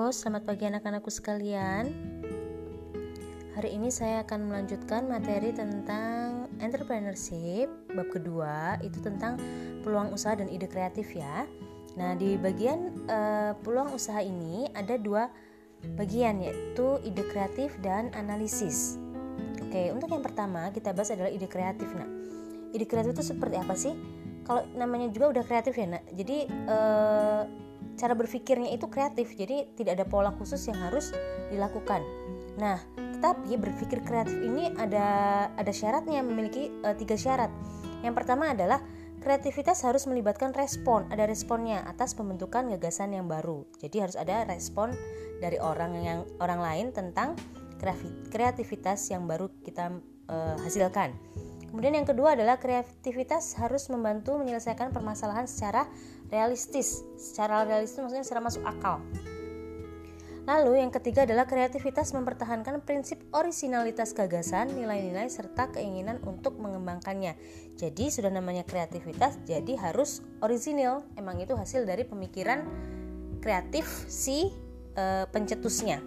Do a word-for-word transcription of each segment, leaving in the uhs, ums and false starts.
Halo, selamat pagi anak-anakku sekalian. Hari ini saya akan melanjutkan materi tentang entrepreneurship. Bab kedua itu tentang peluang usaha dan ide kreatif ya. Nah, di bagian uh, peluang usaha ini ada dua bagian, yaitu ide kreatif dan analisis. Oke, untuk yang pertama kita bahas adalah ide kreatif. Nah, ide kreatif itu seperti apa sih? Kalau namanya juga udah kreatif ya, Nak. Jadi uh, cara berpikirnya itu kreatif, jadi tidak ada pola khusus yang harus dilakukan. Nah, tetapi berpikir kreatif ini ada ada syaratnya, memiliki e, tiga syarat. Yang pertama adalah kreativitas harus melibatkan respon, ada responnya atas pembentukan gagasan yang baru. Jadi harus ada respon dari orang yang orang lain tentang kreativitas yang baru kita e, hasilkan. Kemudian yang kedua adalah kreativitas harus membantu menyelesaikan permasalahan secara realistis. Secara realistis maksudnya secara masuk akal. Lalu yang ketiga adalah kreativitas mempertahankan prinsip orisinalitas gagasan, nilai-nilai serta keinginan untuk mengembangkannya. Jadi sudah namanya kreativitas, jadi harus orisinil. Emang itu hasil dari pemikiran kreatif si e, pencetusnya.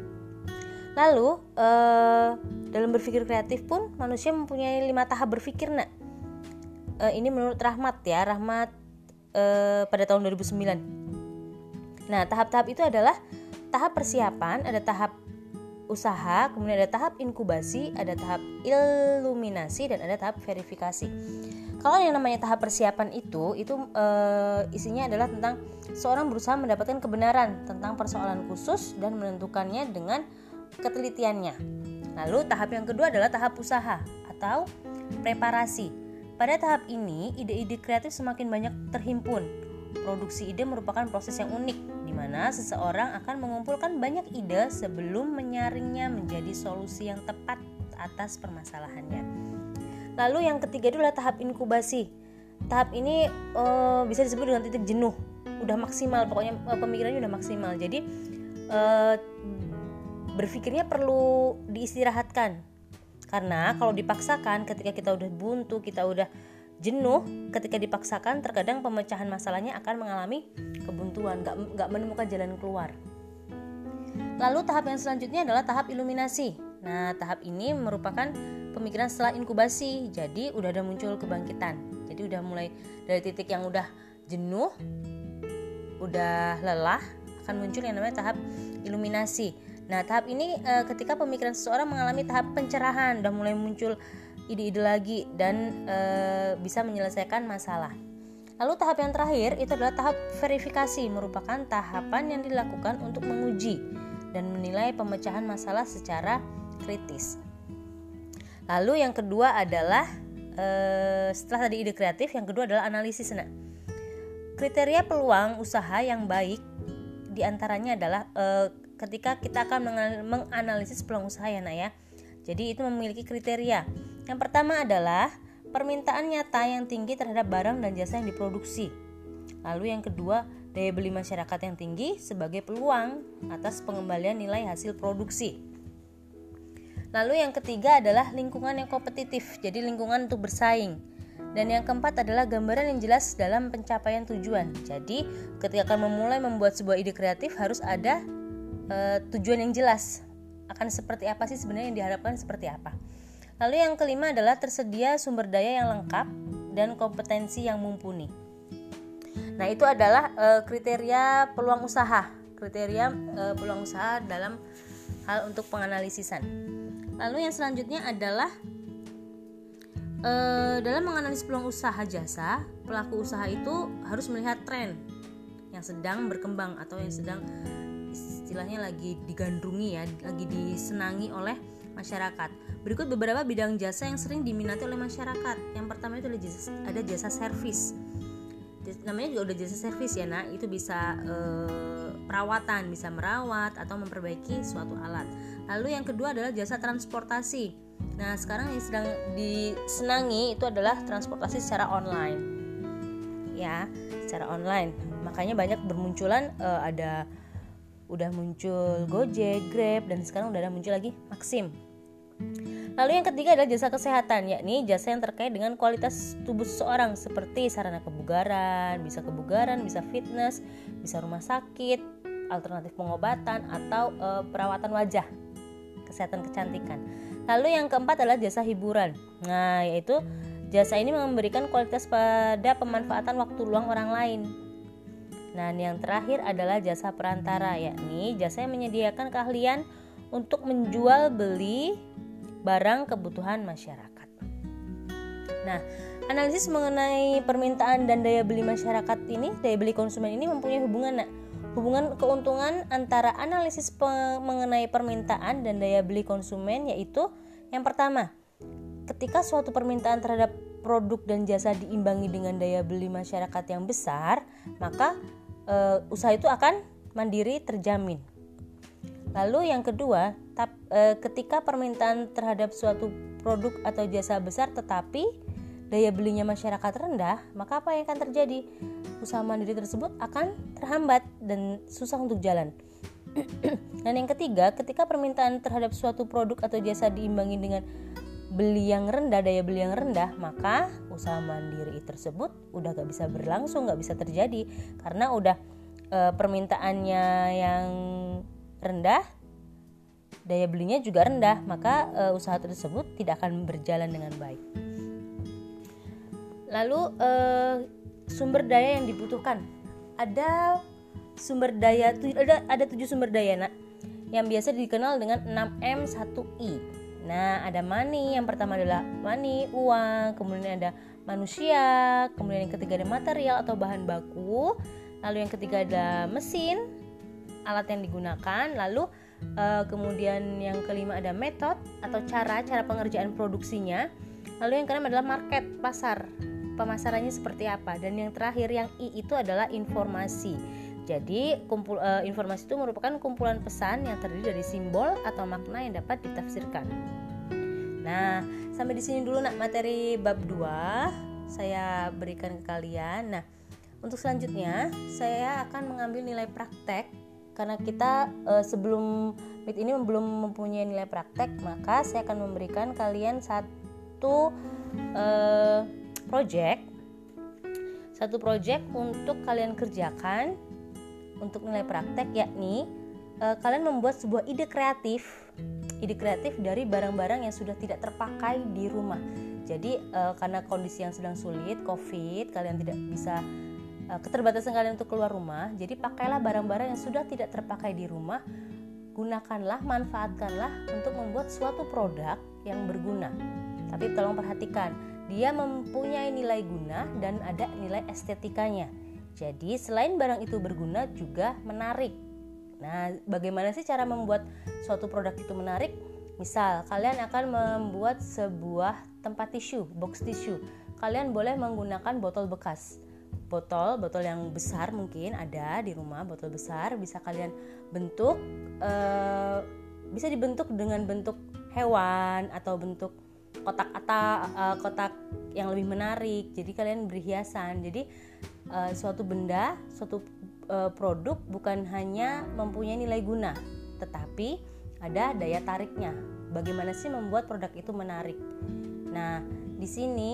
Lalu e, dalam berpikir kreatif pun manusia mempunyai lima tahap berpikir, nak. E, ini menurut Rahmat ya, Rahmat e, pada tahun dua ribu sembilan. Nah, tahap-tahap itu adalah tahap persiapan, ada tahap usaha, kemudian ada tahap inkubasi, ada tahap iluminasi, dan ada tahap verifikasi. Kalau yang namanya tahap persiapan itu, itu e, isinya adalah tentang seorang berusaha mendapatkan kebenaran tentang persoalan khusus dan menentukannya dengan ketelitiannya. Lalu tahap yang kedua adalah tahap usaha atau preparasi. Pada tahap ini, ide-ide kreatif semakin banyak terhimpun. Produksi ide merupakan proses yang unik, di mana seseorang akan mengumpulkan banyak ide sebelum menyaringnya menjadi solusi yang tepat atas permasalahannya. Lalu yang ketiga adalah tahap inkubasi. Tahap ini e, bisa disebut dengan titik jenuh, udah maksimal, pokoknya e, pemikirannya udah maksimal. Jadi e, berpikirnya perlu diistirahatkan, karena kalau dipaksakan, ketika kita udah buntu, kita udah jenuh, ketika dipaksakan terkadang pemecahan masalahnya akan mengalami kebuntuan, gak, gak menemukan jalan keluar. Lalu tahap yang selanjutnya adalah tahap iluminasi. Nah, tahap ini merupakan pemikiran setelah inkubasi, jadi udah ada muncul kebangkitan. Jadi udah mulai dari titik yang udah jenuh, udah lelah, akan muncul yang namanya tahap iluminasi. Nah, tahap ini e, ketika pemikiran seseorang mengalami tahap pencerahan, udah mulai muncul ide-ide lagi dan e, bisa menyelesaikan masalah. Lalu tahap yang terakhir itu adalah tahap verifikasi, merupakan tahapan yang dilakukan untuk menguji dan menilai pemecahan masalah secara kritis. Lalu yang kedua adalah e, setelah tadi ide kreatif, yang kedua adalah analisis. Nah, kriteria peluang usaha yang baik diantaranya adalah e, ketika kita akan menganalisis peluang usaha ya, nak ya. Jadi itu memiliki kriteria. Yang pertama adalah permintaan nyata yang tinggi terhadap barang dan jasa yang diproduksi. Lalu yang kedua, daya beli masyarakat yang tinggi sebagai peluang atas pengembalian nilai hasil produksi. Lalu yang ketiga adalah lingkungan yang kompetitif, jadi lingkungan untuk bersaing. Dan yang keempat adalah gambaran yang jelas dalam pencapaian tujuan. Jadi ketika akan memulai membuat sebuah ide kreatif harus ada Uh, tujuan yang jelas, akan seperti apa sih sebenarnya yang diharapkan, seperti apa. Lalu yang kelima adalah tersedia sumber daya yang lengkap dan kompetensi yang mumpuni. Nah, itu adalah uh, kriteria peluang usaha, kriteria uh, peluang usaha dalam hal untuk penganalisisan. Lalu yang selanjutnya adalah uh, dalam menganalisis peluang usaha jasa, pelaku usaha itu harus melihat tren yang sedang berkembang atau yang sedang istilahnya lagi digandrungi ya, lagi disenangi oleh masyarakat. Berikut beberapa bidang jasa yang sering diminati oleh masyarakat. Yang pertama itu ada jasa, ada jasa servis. Namanya juga udah jasa servis ya, nah itu bisa e, perawatan, bisa merawat atau memperbaiki suatu alat. Lalu yang kedua adalah jasa transportasi. Nah, sekarang yang sedang disenangi itu adalah transportasi secara online. Ya, secara online. Makanya banyak bermunculan e, ada udah muncul Gojek, Grab, dan sekarang udah ada muncul lagi Maxim. Lalu yang ketiga adalah jasa kesehatan, yakni jasa yang terkait dengan kualitas tubuh seseorang seperti sarana kebugaran, bisa kebugaran, bisa fitness, bisa rumah sakit, alternatif pengobatan atau e, perawatan wajah, kesehatan kecantikan. Lalu yang keempat adalah jasa hiburan. Nah, yaitu jasa ini memberikan kualitas pada pemanfaatan waktu luang orang lain. Nah, yang terakhir adalah jasa perantara, yakni jasa yang menyediakan keahlian untuk menjual beli barang kebutuhan masyarakat. Nah, analisis mengenai permintaan dan daya beli masyarakat ini, daya beli konsumen ini mempunyai hubungan nah, hubungan keuntungan antara analisis pe- mengenai permintaan dan daya beli konsumen, yaitu yang pertama, ketika suatu permintaan terhadap produk dan jasa diimbangi dengan daya beli masyarakat yang besar, maka e, usaha itu akan mandiri terjamin. Lalu yang kedua, tap, e, ketika permintaan terhadap suatu produk atau jasa besar tetapi daya belinya masyarakat rendah, maka apa yang akan terjadi? Usaha mandiri tersebut akan terhambat dan susah untuk jalan. Dan yang ketiga, ketika permintaan terhadap suatu produk atau jasa diimbangi dengan beli yang rendah, daya beli yang rendah, maka usaha mandiri tersebut udah gak bisa berlangsung, gak bisa terjadi karena udah e, permintaannya yang rendah, daya belinya juga rendah, maka e, usaha tersebut tidak akan berjalan dengan baik. Lalu e, sumber daya yang dibutuhkan, ada sumber daya ada ada tujuh sumber daya nak, yang biasa dikenal dengan enam M satu I. Nah, ada money, yang pertama adalah money, uang, kemudian ada manusia, kemudian yang ketiga ada material atau bahan baku, lalu yang ketiga ada mesin, alat yang digunakan, lalu uh, kemudian yang kelima ada metode atau cara cara pengerjaan produksinya, lalu yang keenam adalah market, pasar, pemasarannya seperti apa, dan yang terakhir yang I itu adalah informasi. Jadi kumpul, uh, informasi itu merupakan kumpulan pesan yang terdiri dari simbol atau makna yang dapat ditafsirkan. Nah, sampai di sini dulu nak materi bab dua saya berikan ke kalian. Nah, untuk selanjutnya saya akan mengambil nilai praktek. Karena kita e, sebelum Meet ini belum mempunyai nilai praktek, maka saya akan memberikan kalian satu e, project satu project untuk kalian kerjakan untuk nilai praktek, yakni e, kalian membuat sebuah ide kreatif ide kreatif dari barang-barang yang sudah tidak terpakai di rumah. Jadi e, karena kondisi yang sedang sulit, COVID, kalian tidak bisa keterbatasan kalian untuk keluar rumah, jadi pakailah barang-barang yang sudah tidak terpakai di rumah, gunakanlah, manfaatkanlah untuk membuat suatu produk yang berguna. Tapi tolong perhatikan, dia mempunyai nilai guna dan ada nilai estetikanya. Jadi selain barang itu berguna juga menarik. Nah, bagaimana sih cara membuat suatu produk itu menarik? Misal, kalian akan membuat sebuah tempat tisu, box tisu. Kalian boleh menggunakan botol bekas. Botol, botol yang besar mungkin ada di rumah, botol besar bisa kalian bentuk, e, bisa dibentuk dengan bentuk hewan atau bentuk kotak atau e, kotak yang lebih menarik. Jadi kalian berhiasan. Jadi e, suatu benda, suatu e, produk bukan hanya mempunyai nilai guna, tetapi ada daya tariknya. Bagaimana sih membuat produk itu menarik? Nah, di sini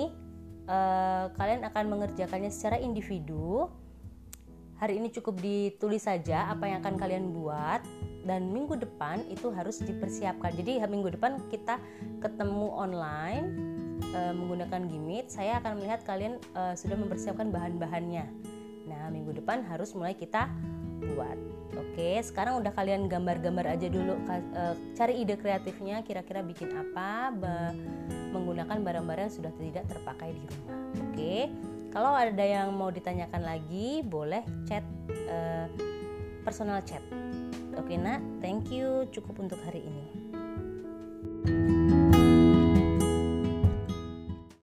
Uh, kalian akan mengerjakannya secara individu. Hari ini cukup ditulis saja apa yang akan kalian buat, dan minggu depan itu harus dipersiapkan. Jadi minggu depan kita ketemu online uh, menggunakan Gmeet. Saya akan melihat kalian uh, sudah mempersiapkan bahan-bahannya. Nah, minggu depan harus mulai kita buat. Oke, sekarang udah kalian gambar-gambar aja dulu, uh, cari ide kreatifnya, kira-kira bikin apa be- menggunakan barang-barang yang sudah tidak terpakai di rumah. Oke, kalau ada yang mau ditanyakan lagi, boleh chat uh, personal chat. Oke nak, thank you, cukup untuk hari ini.